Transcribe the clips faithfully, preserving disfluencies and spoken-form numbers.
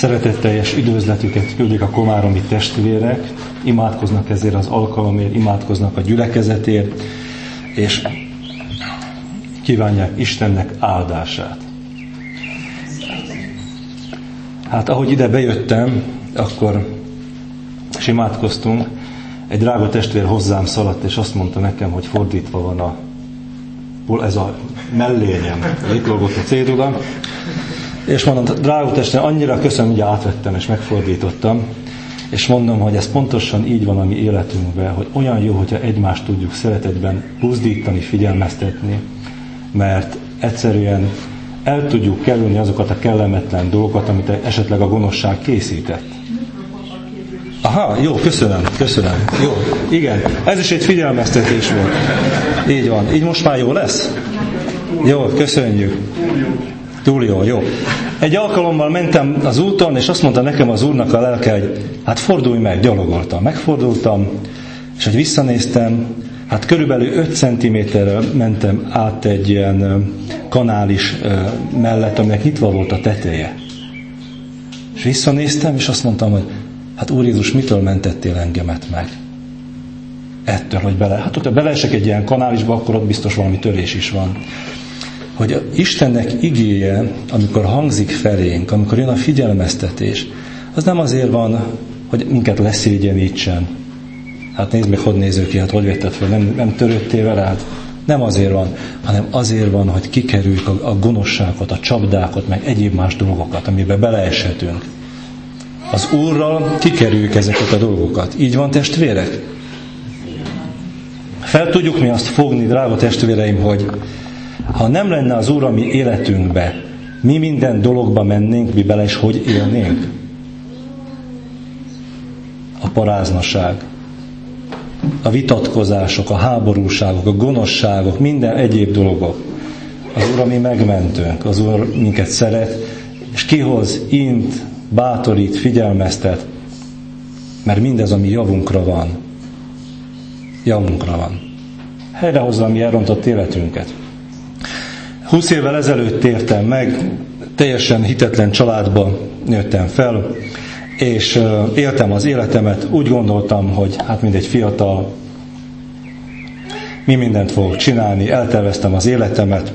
szeretetteljes üdvözletüket küldik a komáromi testvérek, imádkoznak ezért az alkalomért, imádkoznak a gyülekezetért, és kívánják Istennek áldását. Hát ahogy ide bejöttem, akkor és imádkoztunk, egy drága testvér hozzám szaladt, és azt mondta nekem, hogy fordítva van a ez a mellényem, itt lógott a cédula, és mondom, drága testvér, annyira köszönöm, hogy átvettem és megfordítottam, és mondom, hogy ez pontosan így van a mi életünkben, hogy olyan jó, hogyha egymást tudjuk szeretetben buzdítani, figyelmeztetni, mert egyszerűen el tudjuk kerülni azokat a kellemetlen dolgokat, amit esetleg a gonoszság készített. Aha, jó, köszönöm, köszönöm. Jó, igen, ez is egy figyelmeztetés volt. Így van, így most már jó lesz? Jó, köszönjük. Túl jó, jó. Egy alkalommal mentem az úton, és azt mondta nekem az Úrnak a lelke, hogy hát fordulj meg, gyalogoltam. Megfordultam, és hogy visszanéztem, hát körülbelül öt centiméterrel mentem át egy ilyen kanális mellett, aminek nyitva volt a teteje. És visszanéztem, és azt mondtam, hogy hát Úr Jézus, mitől mentettél engemet meg? Ettől, hogy bele, hát hogyha beleesek egy ilyen kanálisba, akkor ott biztos valami törés is van. Hogy Istennek igéje, amikor hangzik felénk, amikor jön a figyelmeztetés, az nem azért van, hogy minket leszégyenítsen. Hát nézd meg, hogy néző ki, hát hogy vetted fel, nem, nem törődtél vele, hát nem azért van, hanem azért van, hogy kikerüljük a, a gonoszságot, a csapdákat, meg egyéb más dolgokat, amiben beleeshetünk. Az Úrral kikerüljük ezeket a dolgokat. Így van, testvérek? Fel tudjuk mi azt fogni, drága testvéreim, hogy ha nem lenne az Úr a mi életünkbe, mi minden dologba mennénk, mi bele is hogy élnénk? A paráznaság, a vitatkozások, a háborúságok, a gonoszságok, minden egyéb dolgok. Az Úr a mi megmentőnk, az Úr minket szeret, és kihoz, int, bátorít, figyelmeztet, mert mindez a mi javunkra van. Javunkra van. Helyrehozza a mi elrontott életünket. Húsz évvel ezelőtt tértem meg, teljesen hitetlen családba nőttem fel, és éltem az életemet, úgy gondoltam, hogy hát mint egy fiatal, mi mindent fogok csinálni, elterveztem az életemet,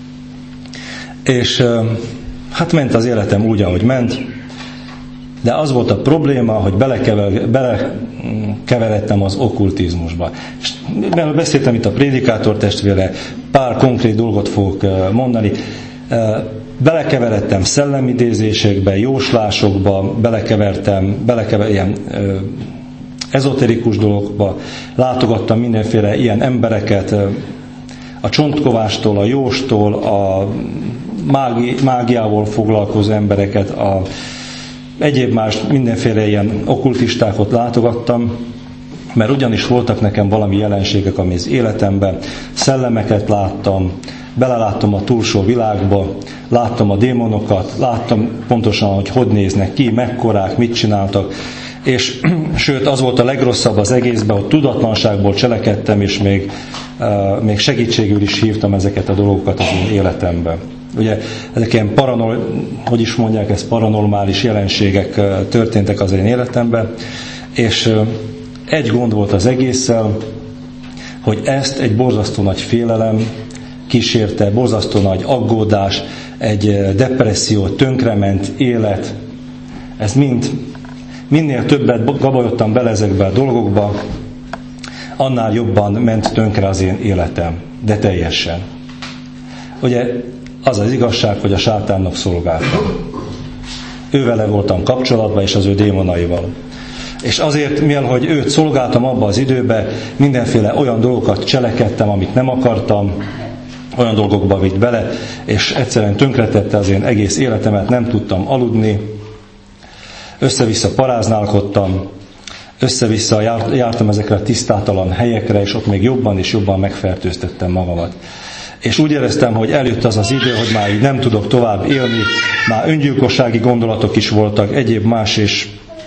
és hát ment az életem úgy, ahogy ment, de az volt a probléma, hogy belekever, belekeveredtem az okkultizmusba. És mivel beszéltem itt a prédikátor testvére, pár konkrét dolgot fogok mondani. Belekeveredtem szellemidézésekbe, jóslásokba, belekevertem, belekever, ilyen ö, ezoterikus dolgokba, látogattam mindenféle ilyen embereket, a csontkovástól, a jóstól, a mági, mágiával foglalkozó embereket, a egyéb más mindenféle ilyen okkultistákat látogattam, mert ugyanis voltak nekem valami jelenségek, ami az életemben, szellemeket láttam, beleláttam a túlsó világba, láttam a démonokat, láttam pontosan, hogy hogy néznek ki, mekkorák, mit csináltak, és sőt, az volt a legrosszabb az egészben, hogy tudatlanságból cselekedtem, és még, uh, még segítségül is hívtam ezeket a dolgokat az én életemben. Ugye ezek ilyen paranol, hogy is mondják, ez paranormális jelenségek uh, történtek az én életemben, és uh, egy gond volt az egésszel, hogy ezt egy borzasztó nagy félelem kísérte, borzasztó nagy aggódás, egy depresszió, tönkrement élet. Ez mind, minél többet gabajodtam bele ezekbe a dolgokba, annál jobban ment tönkre az én életem, de teljesen. Ugye az az igazság, hogy a sátánnak szolgáltam. Ővele voltam kapcsolatban, és az ő démonaival. És azért, mivel hogy őt szolgáltam abba az időben, mindenféle olyan dolgokat cselekedtem, amit nem akartam, olyan dolgokba vitt bele, és egyszerűen tönkretette az én egész életemet, nem tudtam aludni, össze-vissza paráználkodtam, össze-vissza jártam ezekre a tisztátalan helyekre, és ott még jobban és jobban megfertőztettem magamat. És úgy éreztem, hogy eljött az az idő, hogy már így nem tudok tovább élni, már öngyilkossági gondolatok is voltak, egyéb más, és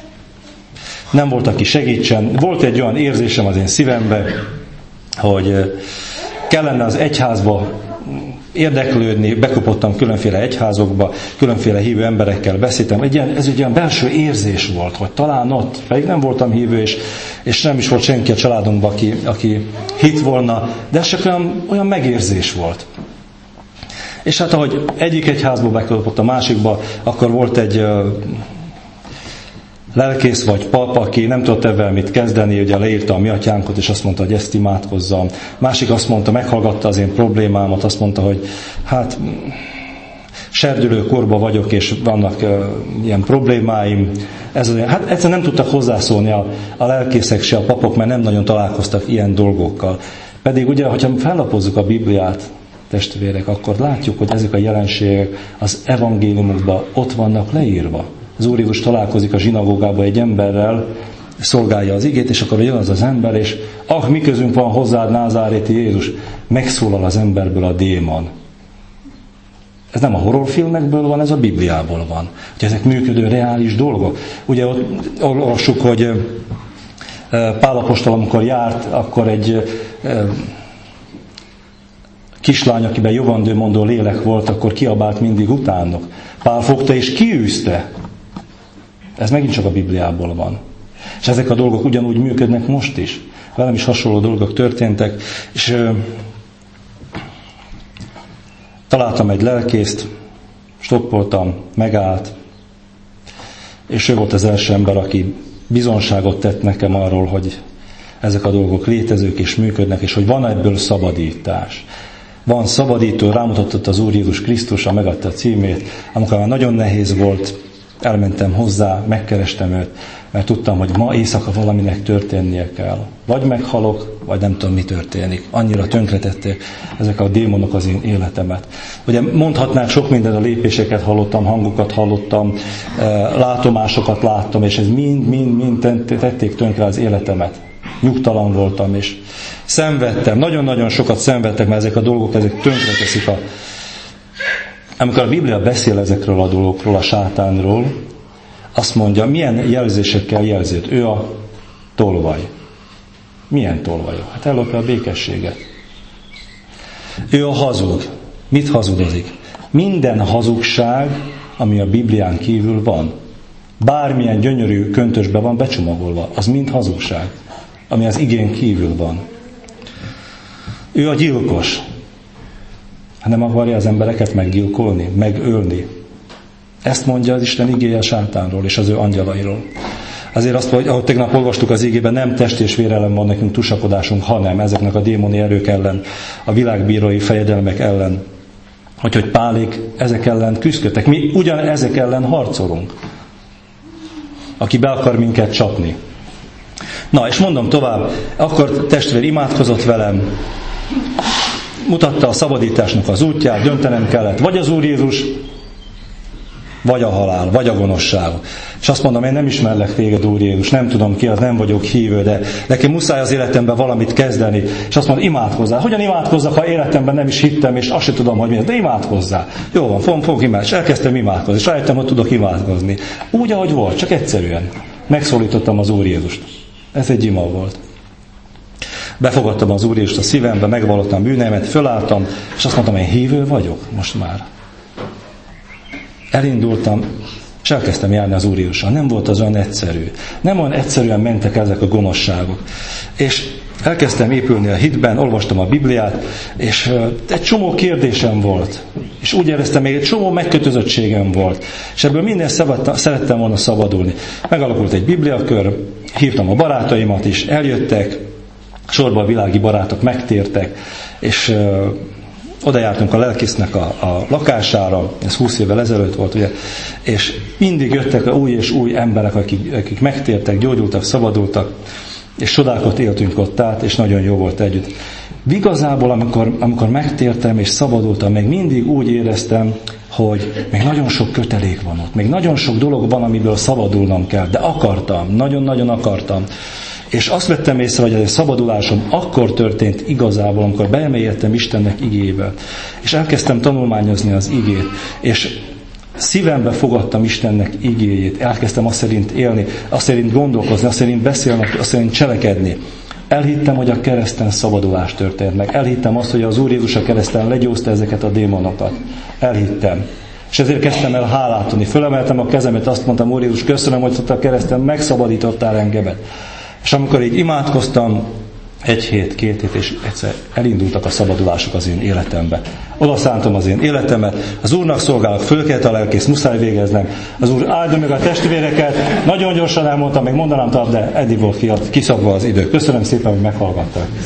nem volt, aki segítsen. Volt egy olyan érzésem az én szívemben, hogy kellene az egyházba érdeklődni, bekopottam különféle egyházokba, különféle hívő emberekkel beszéltem. Egy ilyen, ez egy olyan belső érzés volt, hogy talán ott, pedig nem voltam hívő, és, és nem is volt senki a családunkban, aki, aki hitt volna, de ez csak olyan, olyan megérzés volt. És hát ahogy egyik egyházba bekopott a másikba, akkor volt egy uh, lelkész vagy pap, aki nem tudott ebben mit kezdeni, ugye leírta a mi atyánkot, és azt mondta, hogy ezt imádkozzam. Másik azt mondta, meghallgatta az én problémámat, azt mondta, hogy hát serdülő korban vagyok, és vannak uh, ilyen problémáim. Ez az, hát egyszerűen nem tudtak hozzászólni a, a lelkészek se, a papok, mert nem nagyon találkoztak ilyen dolgokkal. Pedig ugye, hogyha fellapozzuk a Bibliát, testvérek, akkor látjuk, hogy ezek a jelenségek az evangéliumokban ott vannak leírva. Az Úr Jézus találkozik a zsinagógában egy emberrel, szolgálja az igét, és akkor jön az az ember, és ah, mi közünk van hozzád, názáréti Jézus, megszólal az emberből a démon. Ez nem a horrorfilmekből van, ez a Bibliából van. Ugye ezek működő, reális dolgok. Ugye ott olvassuk, hogy Pál apostol, amikor járt, akkor egy kislány, akiben jövendőmondó lélek volt, akkor kiabált mindig utánok. Pál fogta és kiűzte. Ez megint csak a Bibliából van. És ezek a dolgok ugyanúgy működnek most is. Velem is hasonló dolgok történtek, és ö, találtam egy lelkészt, stoppoltam, megállt, és ő volt az első ember, aki bizonságot tett nekem arról, hogy ezek a dolgok létezők és működnek, és hogy van ebből szabadítás. Van szabadító, rámutatott az Úr Jézus Krisztusra, megadta a címét. Amikor már nagyon nehéz volt, elmentem hozzá, megkerestem őt, mert tudtam, hogy ma éjszaka valaminek történnie kell. Vagy meghalok, vagy nem tudom, mi történik. Annyira tönkretették ezek a démonok az én életemet. Ugye mondhatnák sok minden, a lépéseket hallottam, hangokat hallottam, látomásokat láttam, és ez mind, mind, mind tették tönkre az életemet. Nyugtalan voltam, és szenvedtem. Nagyon-nagyon sokat szenvedtek, mert ezek a dolgok, ezek tönkreteszik a... Amikor a Biblia beszél ezekről a dolgokról, a sátánról, azt mondja, milyen jelzésekkel jelződ. Ő a tolvaj. Milyen tolvaj? Hát ellopja a békességet. Ő a hazug. Mit hazudozik? Minden hazugság, ami a Biblián kívül van, bármilyen gyönyörű köntösbe van becsomagolva, az mind hazugság, ami az igén kívül van. Ő a gyilkos. Nem akarja az embereket meggyilkolni, megölni. Ezt mondja az Isten igéje a sátánról és az ő angyalairól. Azért azt, hogy ahogy tegnap olvastuk az igében, nem test és vér ellen van nekünk tusakodásunk, hanem ezeknek a démoni erők ellen, a világbírói fejedelmek ellen. Hogy, hogy Pálék ezek ellen küzdködtek. Mi ugyan ezek ellen harcolunk. Aki be akar minket csapni. Na, és mondom tovább, akkor testvér imádkozott velem, mutatta a szabadításnak az útját, döntenem kellett, vagy az Úr Jézus, vagy a halál, vagy a gonoszság. És azt mondom, én nem ismerlek téged, Úr Jézus, nem tudom ki az, nem vagyok hívő, de nekem muszáj az életemben valamit kezdeni. És azt mondom, imádkozzál. Hogyan imádkozzak, ha életemben nem is hittem, és azt sem tudom, hogy mi ez, de imádkozzál. Jó van, fogom, fogok imádkozni. És elkezdtem imádkozni, és rájöttem, hogy tudok imádkozni. Úgy, ahogy volt, csak egyszerűen. Megszólítottam az Úr Jézust. Ez egy ima volt. Befogadtam az Úr Jézust a szívembe, megvallottam bűneimet, fölálltam, és azt mondtam, én hívő vagyok most már. Elindultam, és elkezdtem járni az Úr Jézussal. Nem volt az olyan egyszerű. Nem olyan egyszerűen mentek ezek a gonoszságok. És elkezdtem épülni a hitben, olvastam a Bibliát, és egy csomó kérdésem volt. És úgy éreztem, még egy csomó megkötözöttségem volt. És ebből minden szerettem volna szabadulni. Megalakult egy bibliakör, hívtam a barátaimat is, eljöttek, sorba a világi barátok megtértek, és ö, oda jártunk a lelkésznek a, a lakására, ez húsz évvel ezelőtt volt, ugye, és mindig jöttek új és új emberek, akik, akik megtértek, gyógyultak, szabadultak, és csodákat éltünk ott át, és nagyon jó volt együtt. Igazából, amikor, amikor megtértem és szabadultam, még mindig úgy éreztem, hogy még nagyon sok kötelék van ott, még nagyon sok dolog van, amiből szabadulnom kell, de akartam, nagyon-nagyon akartam. És azt vettem észre, hogy ez a szabadulásom akkor történt igazából, amikor beemélyedtem Istennek igébe. És elkezdtem tanulmányozni az igét, és szívembe fogadtam Istennek igéjét, elkezdtem azt szerint élni, azt szerint gondolkozni, azt szerint beszélni, azt szerint cselekedni, Elhittem, hogy a kereszten szabadulás történt meg. Elhittem azt, hogy az Úr Jézus a kereszten legyőzte ezeket a démonokat. Elhittem. És ezért kezdtem el hálát adni. Fölemeltem a kezemet, azt mondtam, Úr Jézus, köszönöm, hogy ott a kereszten megszabadítottál engemet. És amikor így imádkoztam, egy hét, két hét, és egyszer elindultak a szabadulások az én életembe. Oda szántam az én életemet, az Úrnak szolgálok, fölkelt a lelkész, muszáj végeznem. Az Úr áldja meg a testvéreket, nagyon gyorsan elmondtam, még mondanám tovább, de eddig volt kiszabva az idő. Köszönöm szépen, hogy meghallgattak.